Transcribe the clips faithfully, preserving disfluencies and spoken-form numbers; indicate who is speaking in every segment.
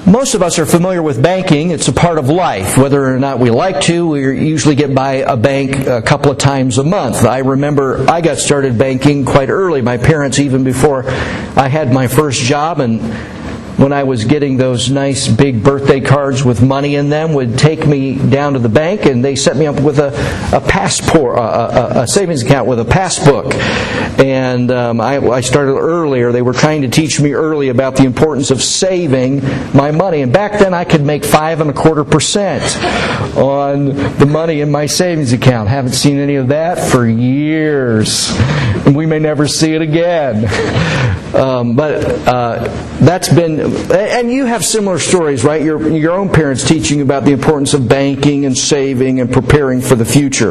Speaker 1: Most of us are familiar with banking. It's a part of life. Whether or not we like to, we usually get by a bank a couple of times a month. I remember I got started banking quite early. My parents, even before I had my first job, and when I was getting those nice big birthday cards with money in them, would take me down to the bank, and they set me up with a, a passport, a, a, a savings account with a passbook. And um, I, I started earlier. They were trying to teach me early about the importance of saving my money. And back then I could make five and a quarter percent on the money in my savings account. Haven't seen any of that for years. And we may never see it again. Um, but uh, that's been, and you have similar stories, right? Your your own parents teaching about the importance of banking and saving and preparing for the future.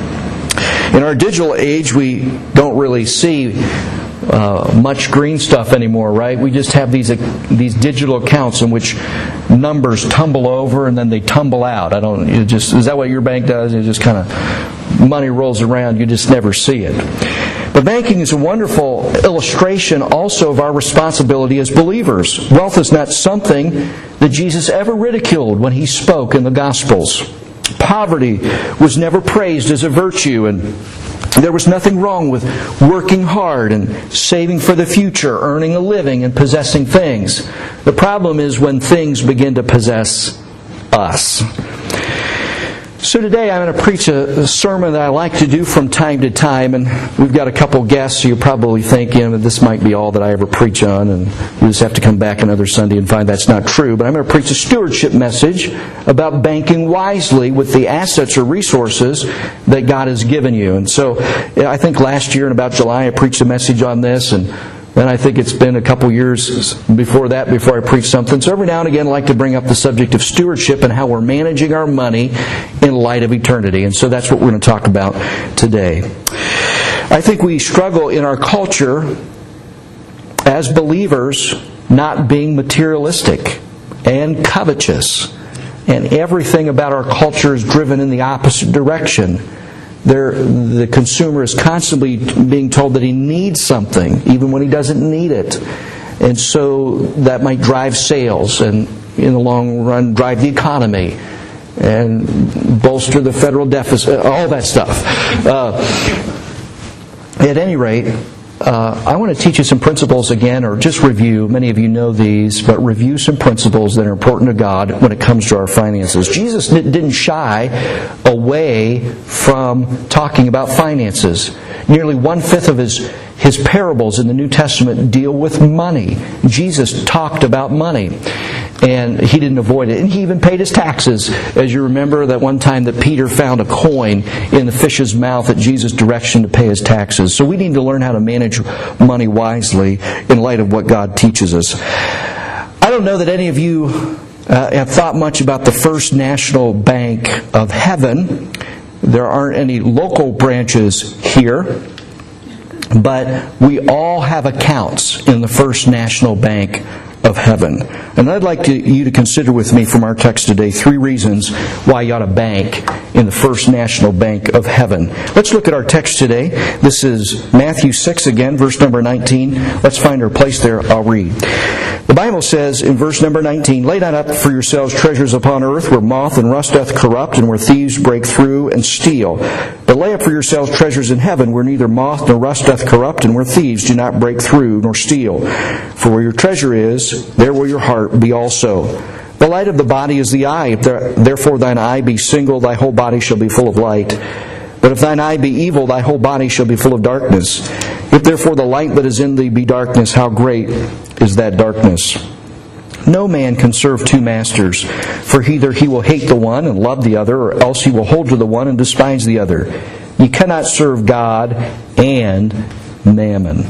Speaker 1: In our digital age, we don't really see uh, much green stuff anymore, right? We just have these uh, these digital accounts in which numbers tumble over and then they tumble out. I don't. You just is that what your bank does? It just kind of money rolls around. You just never see it. But banking is a wonderful illustration also of our responsibility as believers. Wealth is not something that Jesus ever ridiculed when He spoke in the Gospels. Poverty was never praised as a virtue, and there was nothing wrong with working hard and saving for the future, earning a living and possessing things. The problem is when things begin to possess us. So today I'm going to preach a, a sermon that I like to do from time to time, and we've got a couple guests, so you're probably thinking that this might be all that I ever preach on, and you just have to come back another Sunday and find that's not true. But I'm going to preach a stewardship message about banking wisely with the assets or resources that God has given you. And so I think last year in about July I preached a message on this, and then I think it's been a couple years before that before I preach something. So every now and again I like to bring up the subject of stewardship and how we're managing our money in light of eternity. And so that's what we're going to talk about today. I think we struggle in our culture as believers not being materialistic and covetous. And everything about our culture is driven in the opposite direction. There, the consumer is constantly being told that he needs something, even when he doesn't need it. And so that might drive sales and, in the long run, drive the economy and bolster the federal deficit, all that stuff. Uh, at any rate, uh, I want to teach you some principles again, or just review. Many of you know these, but review some principles that are important to God when it comes to our finances. Jesus didn't shy away from talking about finances. Nearly one-fifth of his, his parables in the New Testament deal with money. Jesus talked about money. And he didn't avoid it. And he even paid his taxes. As you remember that one time that Peter found a coin in the fish's mouth at Jesus' direction to pay his taxes. So we need to learn how to manage money wisely in light of what God teaches us. I don't know that any of you uh, have thought much about the First National Bank of Heaven. There aren't any local branches here. But we all have accounts in the First National Bank of Heaven. And I'd like to, you to consider with me from our text today three reasons why you ought to bank in the First National Bank of Heaven. Let's look at our text today. This is Matthew six again, verse number nineteen. Let's find our place there. I'll read. The Bible says in verse number nineteen, "Lay not up for yourselves treasures upon earth, where moth and rust doth corrupt, and where thieves break through and steal. But lay up for yourselves treasures in heaven, where neither moth nor rust doth corrupt, and where thieves do not break through nor steal. For where your treasure is, there will your heart be also. The light of the body is the eye. If there, therefore thine eye be single, thy whole body shall be full of light. But if thine eye be evil, thy whole body shall be full of darkness. If therefore the light that is in thee be darkness, how great is that darkness? No man can serve two masters, for either he will hate the one and love the other, or else he will hold to the one and despise the other. You cannot serve God and mammon."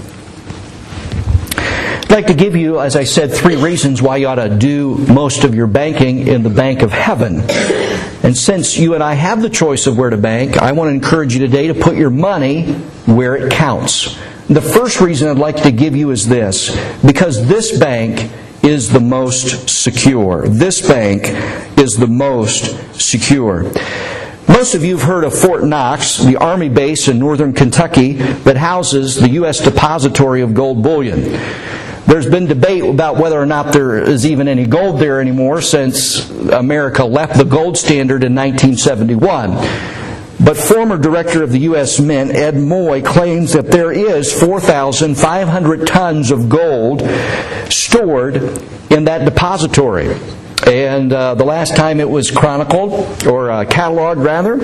Speaker 1: I'd like to give you, as I said, three reasons why you ought to do most of your banking in the bank of heaven. And since you and I have the choice of where to bank, I want to encourage you today to put your money where it counts. The first reason I'd like to give you is this: because this bank is the most secure. This bank is the most secure. Most of you have heard of Fort Knox, the Army base in northern Kentucky that houses the U S Depository of Gold Bullion. There's been debate about whether or not there is even any gold there anymore since America left the gold standard in nineteen seventy-one. But former director of the U S Mint, Ed Moy, claims that there is four thousand five hundred tons of gold stored in that depository. And uh, the last time it was chronicled, or uh, cataloged rather,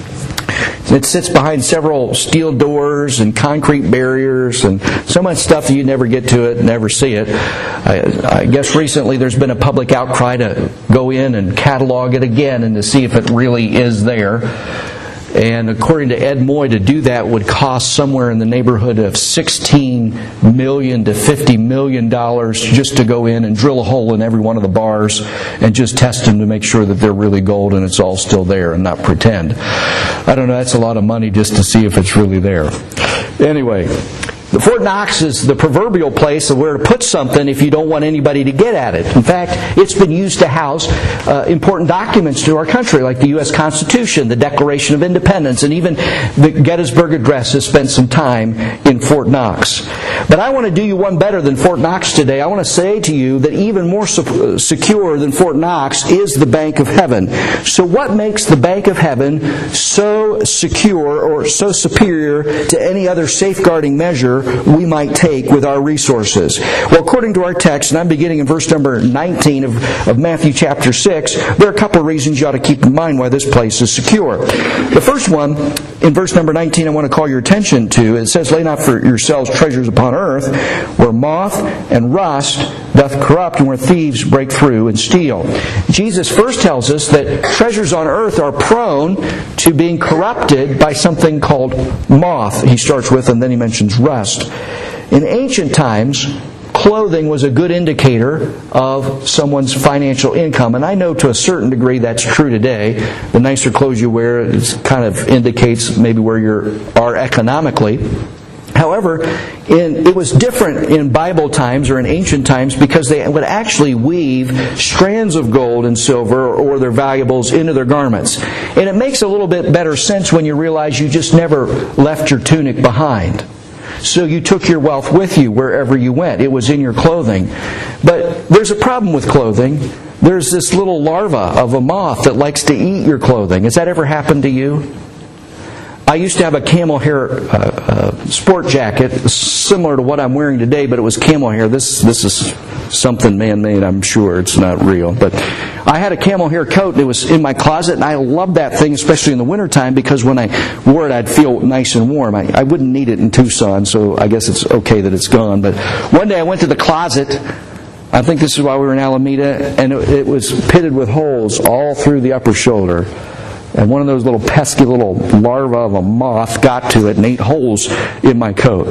Speaker 1: it sits behind several steel doors and concrete barriers and so much stuff that you never get to it, never see it. I, I guess recently there's been a public outcry to go in and catalog it again and to see if it really is there. And according to Ed Moy, to do that would cost somewhere in the neighborhood of sixteen million dollars to fifty million dollars just to go in and drill a hole in every one of the bars and just test them to make sure that they're really gold and it's all still there and not pretend. I don't know, that's a lot of money just to see if it's really there. Anyway, the Fort Knox is the proverbial place of where to put something if you don't want anybody to get at it. In fact, it's been used to house uh, important documents to our country, like the U S Constitution, the Declaration of Independence, and even the Gettysburg Address has spent some time in Fort Knox. But I want to do you one better than Fort Knox today. I want to say to you that even more su- secure than Fort Knox is the Bank of Heaven. So what makes the Bank of Heaven so secure or so superior to any other safeguarding measure we might take with our resources? Well, according to our text, and I'm beginning in verse number nineteen of, of Matthew chapter six, there are a couple of reasons you ought to keep in mind why this place is secure. The first one, in verse number nineteen, I want to call your attention to. It says, "Lay not for yourselves treasures upon earth, where moth and rust doth corrupt, and where thieves break through and steal." Jesus first tells us that treasures on earth are prone to being corrupted by something called moth, he starts with, and then he mentions rust. In ancient times, clothing was a good indicator of someone's financial income. And I know to a certain degree that's true today. The nicer clothes you wear, it kind of indicates maybe where you are economically. However, in, it was different in Bible times or in ancient times because they would actually weave strands of gold and silver or their valuables into their garments. And it makes a little bit better sense when you realize you just never left your tunic behind. So you took your wealth with you wherever you went. It was in your clothing. But there's a problem with clothing. There's this little larva of a moth that likes to eat your clothing. Has that ever happened to you? I used to have a camel hair uh, uh, sport jacket similar to what I'm wearing today, but it was camel hair. This this is something man-made, I'm sure. It's not real. But I had a camel hair coat, and it was in my closet, and I loved that thing, especially in the wintertime, because when I wore it, I'd feel nice and warm. I, I wouldn't need it in Tucson, so I guess it's okay that it's gone. But one day I went to the closet. I think this is while we were in Alameda, and it, it was pitted with holes all through the upper shoulder. And one of those little pesky little larvae of a moth got to it and ate holes in my coat.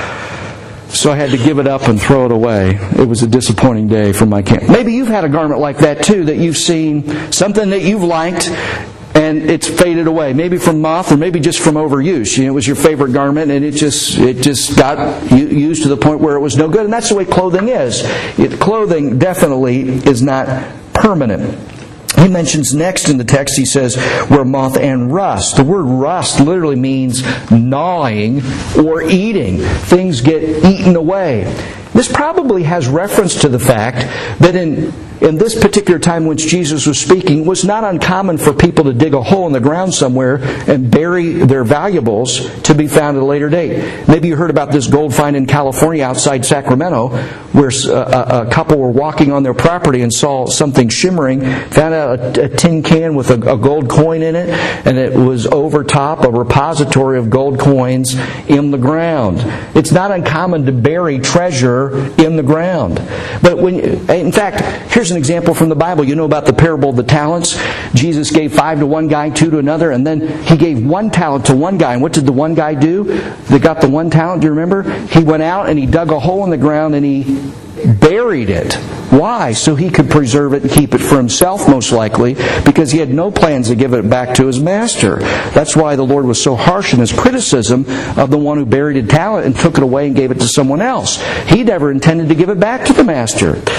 Speaker 1: So I had to give it up and throw it away. It was a disappointing day for my camp. Maybe you've had a garment like that too, that you've seen, something that you've liked, and it's faded away. Maybe from moth, or maybe just from overuse. You know, it was your favorite garment, and it just it just got used to the point where it was no good. And that's the way clothing is. It, clothing definitely is not permanent. He mentions next in the text, he says, where moth and rust. The word rust literally means gnawing or eating. Things get eaten away. This probably has reference to the fact that in in this particular time which Jesus was speaking, it was not uncommon for people to dig a hole in the ground somewhere and bury their valuables to be found at a later date. Maybe you heard about this gold find in California outside Sacramento, where a, a couple were walking on their property and saw something shimmering, found out a, a tin can with a, a gold coin in it, and it was over top a repository of gold coins in the ground. It's not uncommon to bury treasure in the ground. But when, in fact, here's an example from the Bible. You know about the parable of the talents? Jesus gave five to one guy, two to another, and then He gave one talent to one guy. And what did the one guy do that got the one talent? Do you remember? He went out and he dug a hole in the ground and he buried it. Why? So he could preserve it and keep it for himself, most likely, because he had no plans to give it back to his master. That's why the Lord was so harsh in His criticism of the one who buried a talent and took it away and gave it to someone else. He never intended to give it back to the master.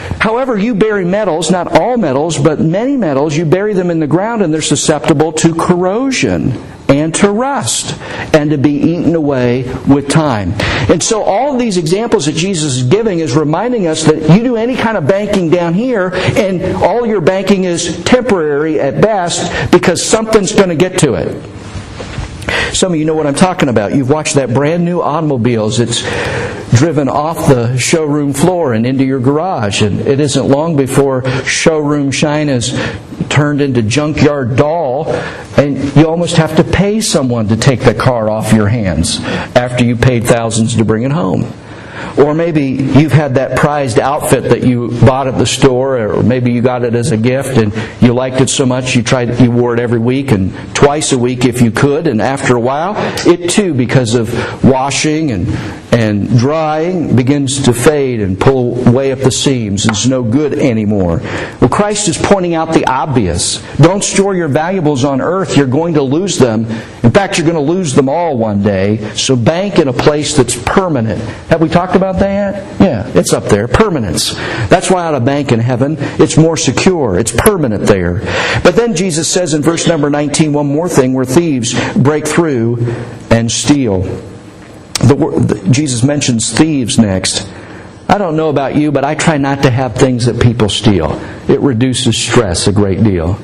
Speaker 1: However, you bury metals, not all metals, but many metals, you bury them in the ground and they're susceptible to corrosion and to rust and to be eaten away with time. And so all of these examples that Jesus is giving is reminding us that you do any kind of banking down here and all your banking is temporary at best because something's going to get to it. Some of you know what I'm talking about. You've watched that brand new automobile as it's driven off the showroom floor and into your garage. And it isn't long before showroom shine is turned into junkyard doll, and you almost have to pay someone to take the car off your hands after you paid thousands to bring it home. Or maybe you've had that prized outfit that you bought at the store, or maybe you got it as a gift and you liked it so much you tried you wore it every week and twice a week if you could, and after a while it too, because of washing and and drying, begins to fade and pull way up the seams. It's no good anymore. Well, Christ is pointing out the obvious. Don't store your valuables on earth. You're going to lose them. In fact, you're going to lose them all one day. So bank in a place that's permanent. Have we talked about that? Yeah, it's up there. Permanence. That's why I ought to bank in heaven. It's more secure. It's permanent there. But then Jesus says in verse number nineteen, one more thing, where thieves break through and steal. The, the, Jesus mentions thieves next. I don't know about you, but I try not to have things that people steal. It reduces stress a great deal.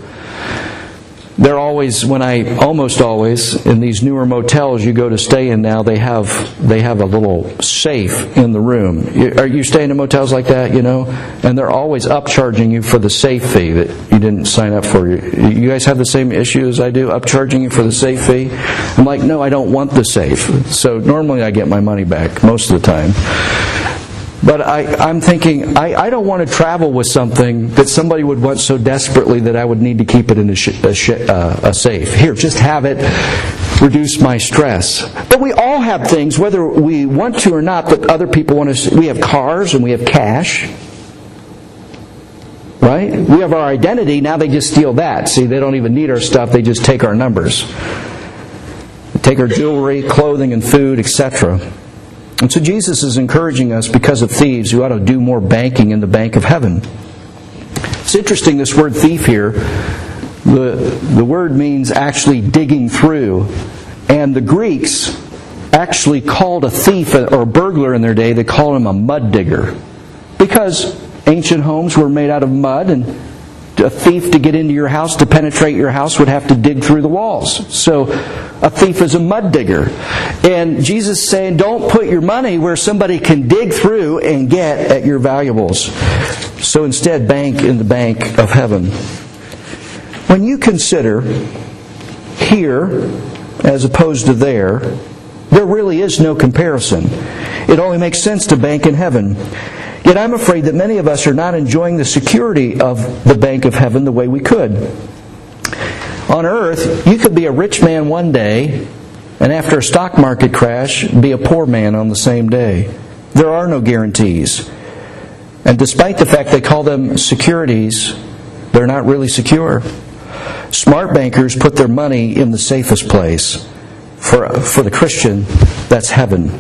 Speaker 1: They're always, when I, almost always, in these newer motels you go to stay in now, they have they have a little safe in the room. You, are you staying in motels like that, you know? And they're always upcharging you for the safe fee that you didn't sign up for. You, you guys have the same issue as I do, upcharging you for the safe fee? I'm like, no, I don't want the safe. So normally I get my money back most of the time. But I, I'm thinking, I, I don't want to travel with something that somebody would want so desperately that I would need to keep it in a, sh- a, sh- uh, a safe. Here, just have it, reduce my stress. But we all have things, whether we want to or not, that other people want to. We have cars and we have cash. Right? We have our identity, now they just steal that. See, they don't even need our stuff, they just take our numbers. They take our jewelry, clothing, and food, et cetera. And so Jesus is encouraging us, because of thieves, we ought to do more banking in the bank of heaven. It's interesting, this word thief here, the, the word means actually digging through. And the Greeks actually called a thief or a burglar in their day, they called him a mud digger. Because ancient homes were made out of mud, and a thief to get into your house, to penetrate your house, would have to dig through the walls. So a thief is a mud digger. And Jesus is saying, don't put your money where somebody can dig through and get at your valuables. So instead, bank in the bank of heaven. When you consider here as opposed to there, there really is no comparison. It only makes sense to bank in heaven. Yet I'm afraid that many of us are not enjoying the security of the bank of heaven the way we could. On earth, you could be a rich man one day, and after a stock market crash, be a poor man on the same day. There are no guarantees. And despite the fact they call them securities, they're not really secure. Smart bankers put their money in the safest place. For, for the Christian, that's heaven.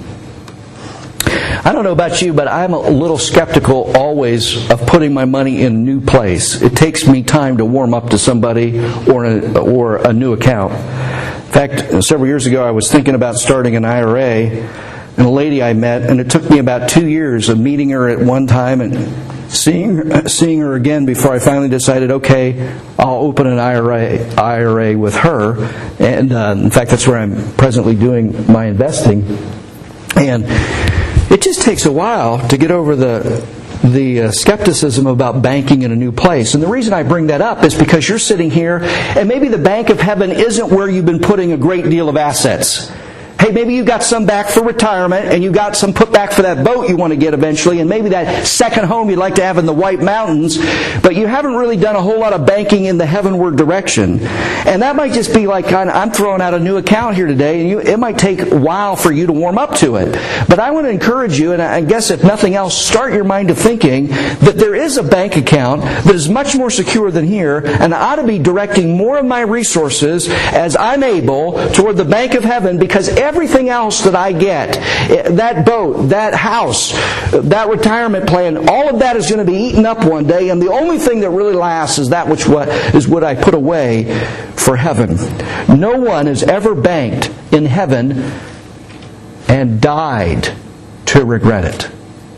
Speaker 1: I don't know about you, but I'm a little skeptical always of putting my money in a new place. It takes me time to warm up to somebody or a, or a new account. In fact, several years ago I was thinking about starting an I R A, and a lady I met, and it took me about two years of meeting her at one time and seeing seeing her again before I finally decided, okay, I'll open an I R A, I R A with her. And uh, in fact, that's where I'm presently doing my investing. And it just takes a while to get over the the uh, skepticism about banking in a new place. And the reason I bring that up is because you're sitting here, and maybe the bank of heaven isn't where you've been putting a great deal of assets. Hey, maybe you got some back for retirement, and you got some put back for that boat you want to get eventually, and maybe that second home you'd like to have in the White Mountains, but you haven't really done a whole lot of banking in the heavenward direction. And that might just be like, kind of, I'm throwing out a new account here today, and you, it might take a while for you to warm up to it. But I want to encourage you, and I guess if nothing else, start your mind to thinking that there is a bank account that is much more secure than here, and I ought to be directing more of my resources as I'm able toward the bank of heaven, because every everything else that I get, that boat, that house, that retirement plan, all of that is going to be eaten up one day, and the only thing that really lasts is that which what is what I put away for heaven. No one has ever banked in heaven and died to regret it.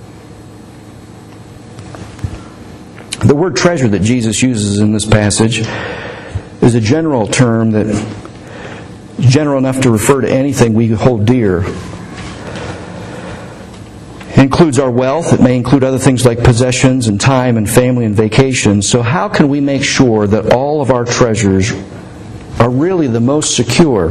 Speaker 1: The word treasure that Jesus uses in this passage is a general term that is general enough to refer to anything we hold dear. It includes our wealth. It may include other things like possessions and time and family and vacations. So how can we make sure that all of our treasures are really the most secure?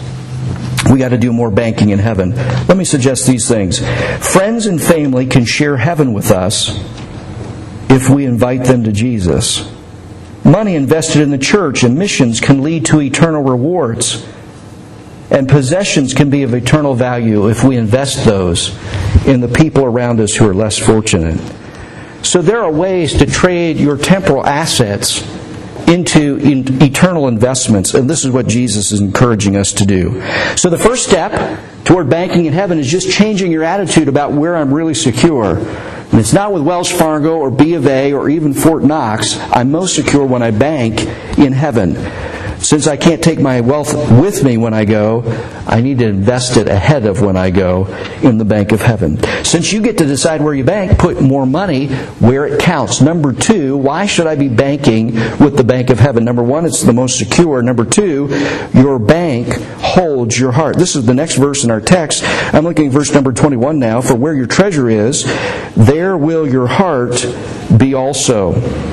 Speaker 1: We got to do more banking in heaven. Let me suggest these things. Friends and family can share heaven with us if we invite them to Jesus. Money invested in the church and missions can lead to eternal rewards. And possessions can be of eternal value if we invest those in the people around us who are less fortunate. So there are ways to trade your temporal assets into in eternal investments, and this is what Jesus is encouraging us to do. So the first step toward banking in heaven is just changing your attitude about where I'm really secure. And it's not with Wells Fargo or B of A or even Fort Knox. I'm most secure when I bank in heaven. Since I can't take my wealth with me when I go, I need to invest it ahead of when I go in the bank of heaven. Since you get to decide where you bank, put more money where it counts. Number two, why should I be banking with the bank of heaven? Number one, it's the most secure. Number two, your bank holds your heart. This is the next verse in our text. I'm looking at verse number twenty-one now. For where your treasure is, there will your heart be also.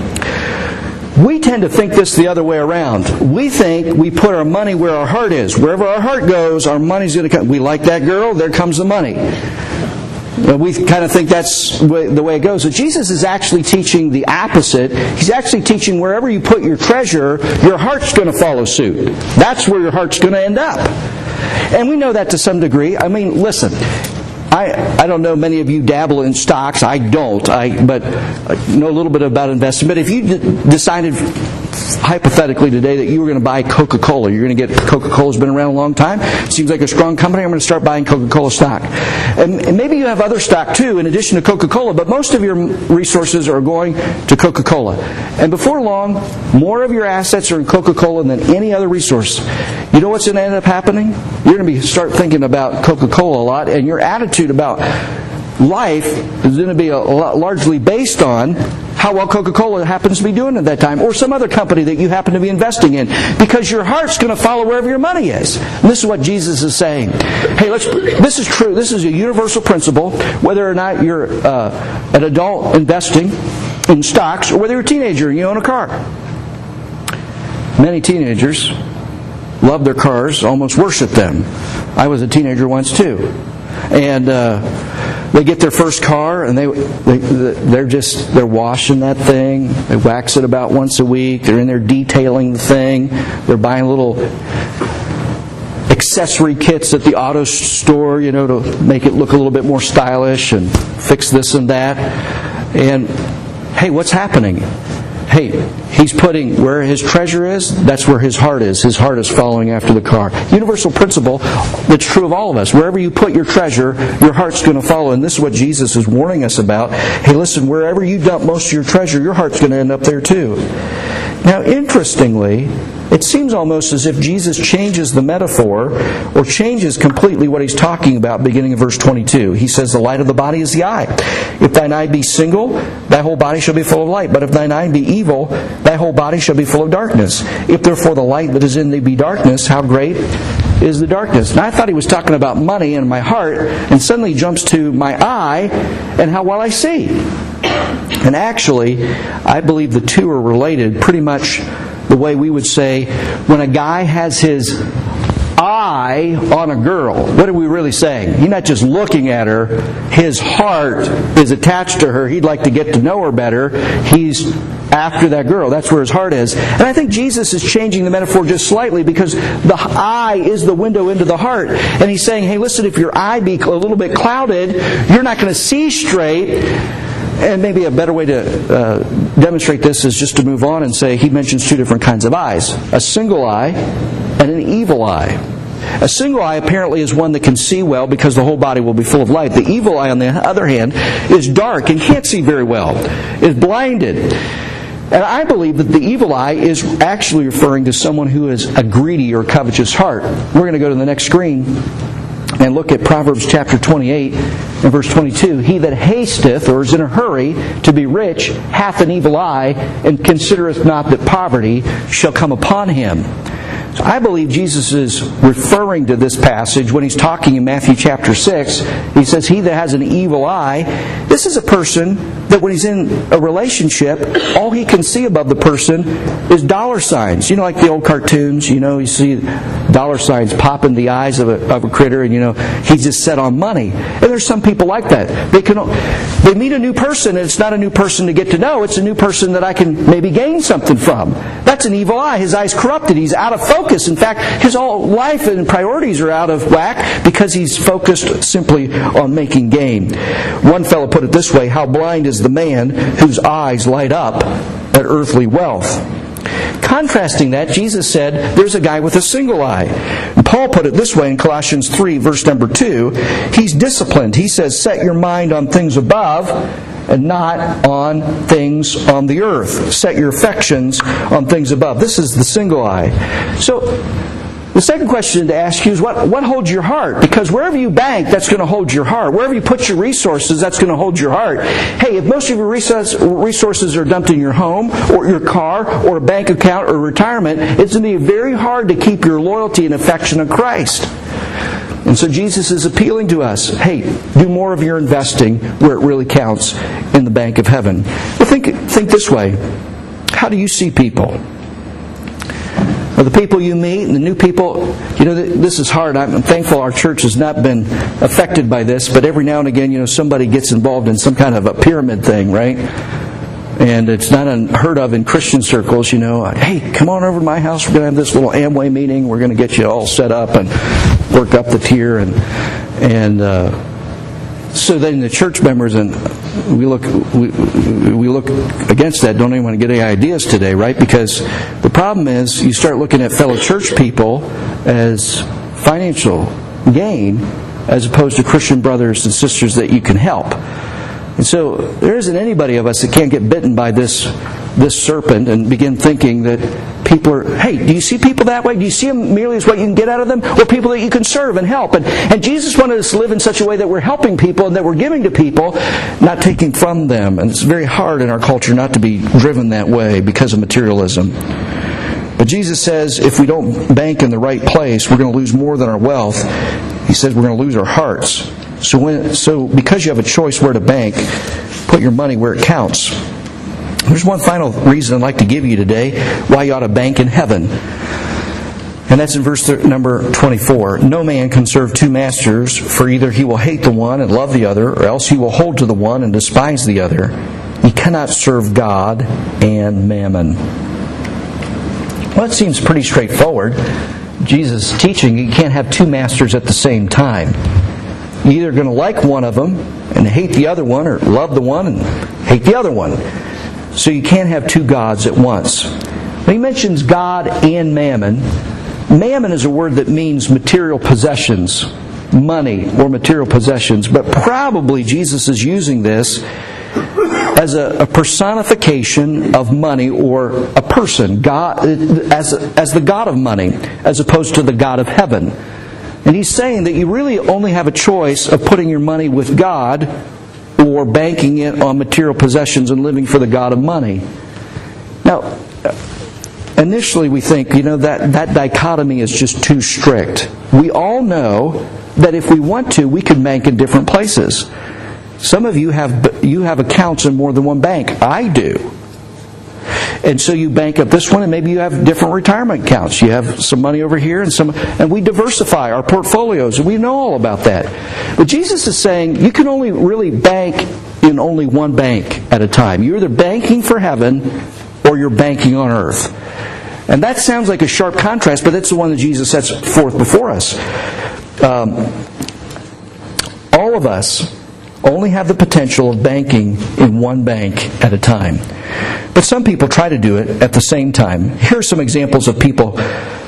Speaker 1: We tend to think this the other way around. We think we put our money where our heart is. Wherever our heart goes, our money's going to come. We like that girl, there comes the money. We kind of think that's the way it goes. So Jesus is actually teaching the opposite. He's actually teaching wherever you put your treasure, your heart's going to follow suit. That's where your heart's going to end up. And we know that to some degree. I mean, listen. I, I don't know, many of you dabble in stocks. I don't. I but I know a little bit about investing. But if you d- decided hypothetically today that you were going to buy Coca-Cola, you're going to get Coca-Cola's been around a long time. Seems like a strong company. I'm going to start buying Coca-Cola stock. And, and maybe you have other stock too in addition to Coca-Cola, but most of your resources are going to Coca-Cola. And before long, more of your assets are in Coca-Cola than any other resource. You know what's going to end up happening? You're going to be start thinking about Coca-Cola a lot, and your attitude about life is going to be a, a lot, largely based on how well Coca-Cola happens to be doing at that time, or some other company that you happen to be investing in, because your heart's going to follow wherever your money is. And this is what Jesus is saying. Hey, let's. This is true. This is a universal principle, whether or not you're uh, an adult investing in stocks, or whether you're a teenager and you own a car. Many teenagers love their cars, almost worship them. I was a teenager once too, and uh, they get their first car, and they, they they're just they're washing that thing. They wax it about once a week. They're in there detailing the thing. They're buying little accessory kits at the auto store, you know, to make it look a little bit more stylish and fix this and that. And hey, what's happening? Hey, he's putting where his treasure is, that's where his heart is. His heart is following after the car. Universal principle that's true of all of us. Wherever you put your treasure, your heart's going to follow. And this is what Jesus is warning us about. Hey, listen, wherever you dump most of your treasure, your heart's going to end up there too. Now, interestingly, it seems almost as if Jesus changes the metaphor or changes completely what he's talking about beginning in verse twenty-two. He says, the light of the body is the eye. If thine eye be single, thy whole body shall be full of light. But if thine eye be evil, thy whole body shall be full of darkness. If therefore the light that is in thee be darkness, how great is the darkness? Now I thought he was talking about money and my heart, and suddenly he jumps to my eye and how well I see. And actually, I believe the two are related pretty much the way we would say when a guy has his eye on a girl. What are we really saying? He's not just looking at her. His heart is attached to her. He'd like to get to know her better. He's after that girl. That's where his heart is. And I think Jesus is changing the metaphor just slightly, because the eye is the window into the heart. And he's saying, hey, listen, if your eye be a little bit clouded, you're not going to see straight. And maybe a better way to uh, demonstrate this is just to move on and say he mentions two different kinds of eyes. A single eye and an evil eye. A single eye apparently is one that can see well because the whole body will be full of light. The evil eye, on the other hand, is dark and can't see very well, is blinded. And I believe that the evil eye is actually referring to someone who has a greedy or covetous heart. We're going to go to the next screen and look at Proverbs chapter twenty-eight and verse twenty-two. He that hasteth, or is in a hurry to be rich, hath an evil eye, and considereth not that poverty shall come upon him. So I believe Jesus is referring to this passage when he's talking in Matthew chapter six. He says, he that has an evil eye, this is a person that when he's in a relationship, all he can see above the person is dollar signs. You know, like the old cartoons, you know, you see dollar signs pop in the eyes of a, of a critter, and you know, he's just set on money. And there's some people like that. They can, they meet a new person, and it's not a new person to get to know, it's a new person that I can maybe gain something from. That's an evil eye. His eye's corrupted. He's out of focus. In fact, his whole life and priorities are out of whack because he's focused simply on making gain. One fellow put it this way, how blind is the man whose eyes light up at earthly wealth. Contrasting that, Jesus said, there's a guy with a single eye. And Paul put it this way in Colossians three, verse number two. He's disciplined. He says, set your mind on things above and not on things on the earth. Set your affections on things above. This is the single eye. So, the second question to ask you is what, what holds your heart? Because wherever you bank, that's going to hold your heart. Wherever you put your resources, that's going to hold your heart. Hey, if most of your resources are dumped in your home, or your car, or a bank account, or retirement, it's going to be very hard to keep your loyalty and affection of Christ. And so Jesus is appealing to us, hey, do more of your investing where it really counts in the bank of heaven. Well, think, think this way. How do you see people? Or the people you meet and the new people, you know, this is hard. I'm thankful our church has not been affected by this, but every now and again, you know, somebody gets involved in some kind of a pyramid thing, right? And it's not unheard of in Christian circles, you know, hey, come on over to my house. We're going to have this little Amway meeting. We're going to get you all set up and work up the tier. And and uh, so then the church members, and we look we, we look against that. Don't even want to get any ideas today, right? Because the problem is you start looking at fellow church people as financial gain as opposed to Christian brothers and sisters that you can help. And so there isn't anybody of us that can't get bitten by this this serpent and begin thinking that people are, hey, do you see people that way? Do you see them merely as what you can get out of them? Or people that you can serve and help? And, and Jesus wanted us to live in such a way that we're helping people and that we're giving to people, not taking from them. And it's very hard in our culture not to be driven that way because of materialism. But Jesus says if we don't bank in the right place, we're going to lose more than our wealth. He says we're going to lose our hearts. So when, so because you have a choice where to bank, put your money where it counts. There's one final reason I'd like to give you today why you ought to bank in heaven. And that's in verse number twenty-four. No man can serve two masters, for either he will hate the one and love the other, or else he will hold to the one and despise the other. You cannot serve God and mammon. Well, it seems pretty straightforward. Jesus is teaching you can't have two masters at the same time. You're either going to like one of them and hate the other one, or love the one and hate the other one. So you can't have two gods at once. He mentions God and mammon. Mammon is a word that means material possessions, money or material possessions. But probably Jesus is using this as a, a personification of money or a person, God, as, as the God of money, as opposed to the God of heaven. And he's saying that you really only have a choice of putting your money with God or banking it on material possessions and living for the God of money. Now, initially we think, you know, that, that dichotomy is just too strict. We all know that if we want to, we can bank in different places. Some of you have you have accounts in more than one bank. I do. And so you bank up this one, and maybe you have different retirement accounts. You have some money over here, and some, and we diversify our portfolios, and we know all about that. But Jesus is saying you can only really bank in only one bank at a time. You're either banking for heaven or you're banking on earth. And that sounds like a sharp contrast, but that's the one that Jesus sets forth before us. Um, all of us only have the potential of banking in one bank at a time. But some people try to do it at the same time. Here are some examples of people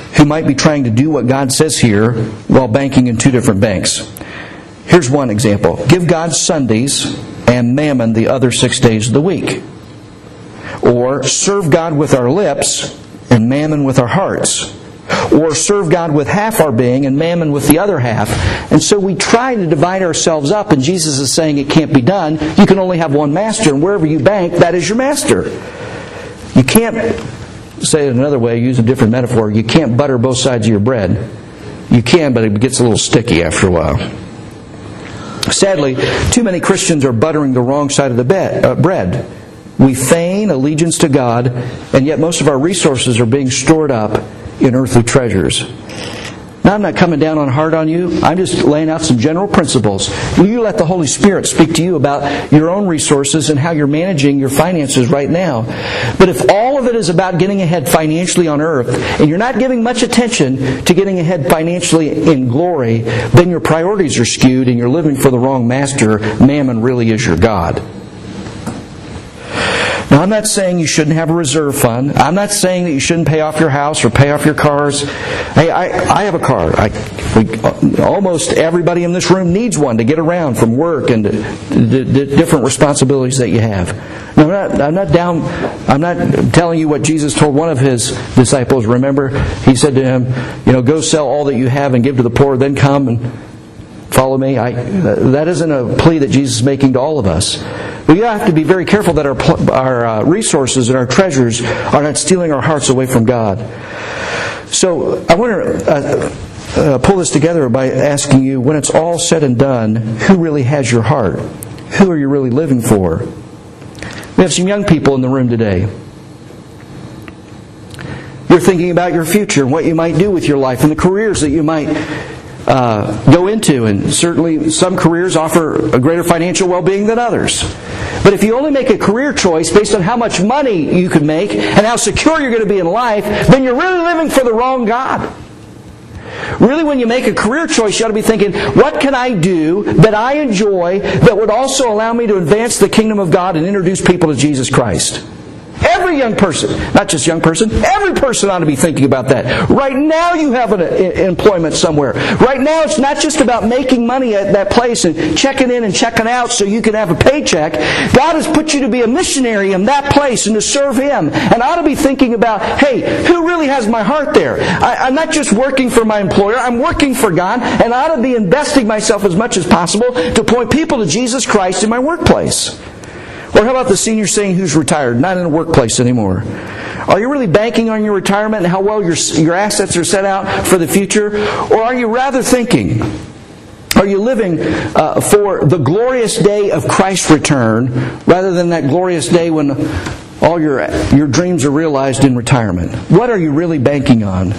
Speaker 1: who might be trying to do what God says here while banking in two different banks. Here's one example. Give God Sundays and mammon the other six days of the week. Or serve God with our lips and mammon with our hearts. Or serve God with half our being and mammon with the other half. And so we try to divide ourselves up, and Jesus is saying it can't be done. You can only have one master, and wherever you bank, that is your master. You can't, say it another way, use a different metaphor, you can't butter both sides of your bread. You can, but it gets a little sticky after a while. Sadly, too many Christians are buttering the wrong side of the bed, uh, bread. We feign allegiance to God, and yet most of our resources are being stored up in earthly treasures. Now, I'm not coming down on hard on you. I'm just laying out some general principles. You let the Holy Spirit speak to you about your own resources and how you're managing your finances right now. But if all of it is about getting ahead financially on earth, and you're not giving much attention to getting ahead financially in glory, then your priorities are skewed and you're living for the wrong master. Mammon really is your God. Now, I'm not saying you shouldn't have a reserve fund. I'm not saying that you shouldn't pay off your house or pay off your cars. Hey, I, I have a car. I, we, almost everybody in this room needs one to get around from work and the, the different responsibilities that you have. Now, I'm not, I'm not down. I'm not telling you what Jesus told one of His disciples. Remember, He said to him, "You know, go sell all that you have and give to the poor. Then come and follow me." I, that isn't a plea that Jesus is making to all of us. We have to be very careful that our our uh, resources and our treasures are not stealing our hearts away from God. So I want to uh, uh, pull this together by asking you, when it's all said and done, who really has your heart? Who are you really living for? We have some young people in the room today. You're thinking about your future and what you might do with your life and the careers that you might Uh, go into, and certainly some careers offer a greater financial well-being than others. But if you only make a career choice based on how much money you can make and how secure you're going to be in life, then you're really living for the wrong God. Really, when you make a career choice, you ought to be thinking, what can I do that I enjoy that would also allow me to advance the kingdom of God and introduce people to Jesus Christ? Every young person, not just young person, every person ought to be thinking about that. Right now you have an employment somewhere. Right now it's not just about making money at that place and checking in and checking out so you can have a paycheck. God has put you to be a missionary in that place and to serve Him. And I ought to be thinking about, hey, who really has my heart there? I, I'm not just working for my employer, I'm working for God, and I ought to be investing myself as much as possible to point people to Jesus Christ in my workplace. Or how about the senior saying who's retired, not in a workplace anymore? Are you really banking on your retirement and how well your your assets are set out for the future? Or are you rather thinking, are you living uh, for the glorious day of Christ's return rather than that glorious day when all your your dreams are realized in retirement? What are you really banking on?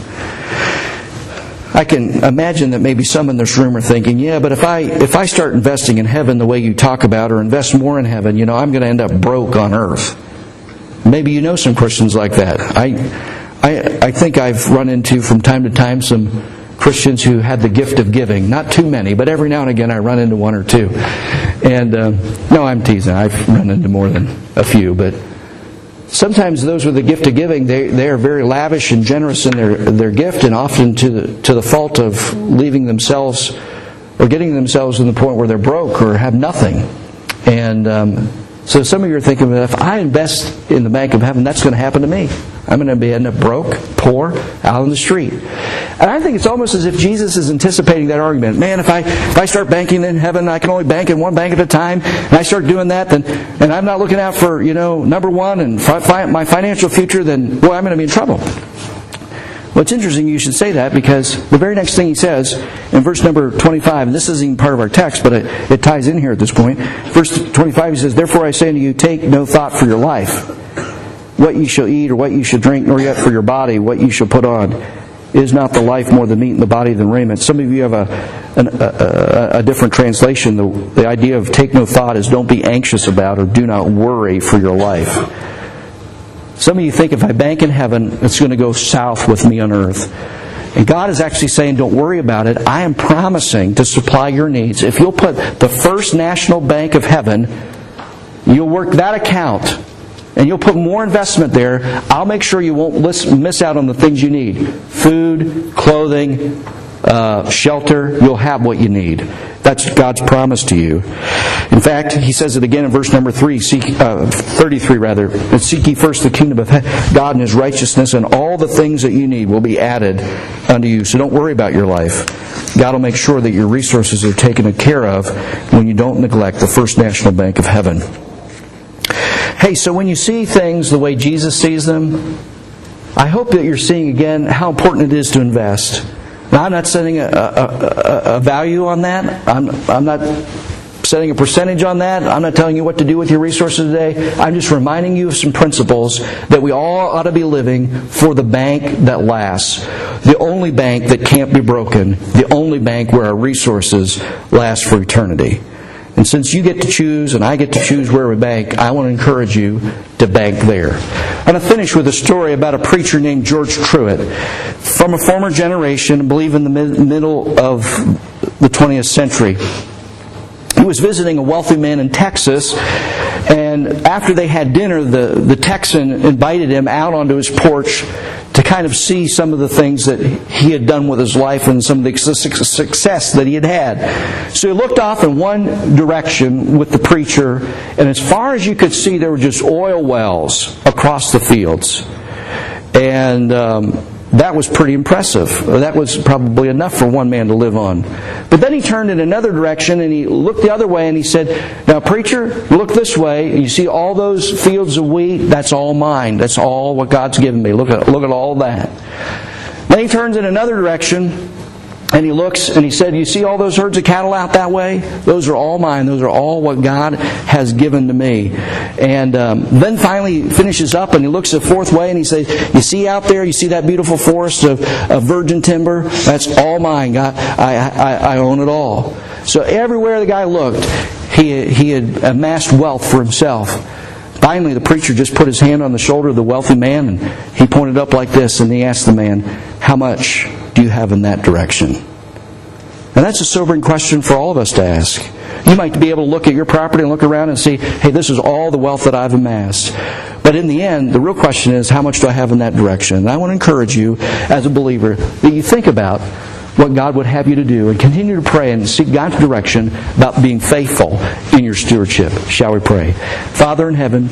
Speaker 1: I can imagine that maybe some in this room are thinking, yeah, but if I if I start investing in heaven the way you talk about, or invest more in heaven, you know, I'm going to end up broke on earth. Maybe you know some Christians like that. I, I, I think I've run into from time to time some Christians who had the gift of giving. Not too many, but every now and again I run into one or two. And uh, no, I'm teasing. I've run into more than a few, but sometimes those with the gift of giving, they, they are very lavish and generous in their their gift, and often to the, to the fault of leaving themselves or getting themselves to the point where they're broke or have nothing. And um, so some of you are thinking, if I invest in the bank of heaven, that's going to happen to me. I'm going to be end up broke, poor, out on the street. And I think it's almost as if Jesus is anticipating that argument. Man, if I if I start banking in heaven, I can only bank in one bank at a time, and I start doing that, then and I'm not looking out for, you know, number one and fi- my financial future, then boy, I'm going to be in trouble. Well, it's interesting you should say that, because the very next thing he says in verse number twenty-five, and this isn't even part of our text, but it, it ties in here at this point. Verse twenty-five, he says, "Therefore I say unto you, take no thought for your life, what you shall eat or what you shall drink, nor yet for your body what you shall put on. Is not the life more than meat, and the body than raiment?" Some of you have a, an, a, a different translation. The, the idea of take no thought is don't be anxious about or do not worry for your life. Some of you think if I bank in heaven, it's going to go south with me on earth. And God is actually saying, don't worry about it. I am promising to supply your needs. If you'll put the First National Bank of Heaven, you'll work that account, and you'll put more investment there, I'll make sure you won't miss out on the things you need. Food, clothing, uh, shelter. You'll have what you need. That's God's promise to you. In fact, He says it again in verse number three, seek, uh, thirty-three rather. Seek ye first the kingdom of God and His righteousness, and all the things that you need will be added unto you. So don't worry about your life. God will make sure that your resources are taken care of when you don't neglect the First National Bank of Heaven. Hey, so when you see things the way Jesus sees them, I hope that you're seeing again how important it is to invest. Now, I'm not setting a, a, a, a value on that. I'm, I'm not setting a percentage on that. I'm not telling you what to do with your resources today. I'm just reminding you of some principles that we all ought to be living for the bank that lasts. The only bank that can't be broken. The only bank where our resources last for eternity. And since you get to choose and I get to choose where we bank, I want to encourage you to bank there. I'm going to finish with a story about a preacher named George Truett from a former generation, I believe in the mid- middle of the twentieth century. He was visiting a wealthy man in Texas, and after they had dinner, the, the Texan invited him out onto his porch to kind of see some of the things that he had done with his life and some of the success that he had had. So he looked off in one direction with the preacher, and as far as you could see, there were just oil wells across the fields. And um, that was pretty impressive. That was probably enough for one man to live on. But then he turned in another direction and he looked the other way and he said, "Now, preacher, look this way. You see all those fields of wheat? That's all mine. That's all what God's given me. Look at look at all that." Then he turns in another direction and he looks and he said, "You see all those herds of cattle out that way? Those are all mine. Those are all what God has given to me." And um, then finally he finishes up and he looks the fourth way and he says, "You see out there? You see that beautiful forest of, of virgin timber? That's all mine. God, I, I, I own it all." So everywhere the guy looked, he, he had amassed wealth for himself. Finally, the preacher just put his hand on the shoulder of the wealthy man and he pointed up like this and he asked the man, "How much do you have in that direction?" And that's a sobering question for all of us to ask. You might be able to look at your property and look around and see, hey, this is all the wealth that I've amassed. But in the end, the real question is, how much do I have in that direction? And I want to encourage you, as a believer, that you think about what God would have you to do and continue to pray and seek God's direction about being faithful in your stewardship. Shall we pray? Father in heaven,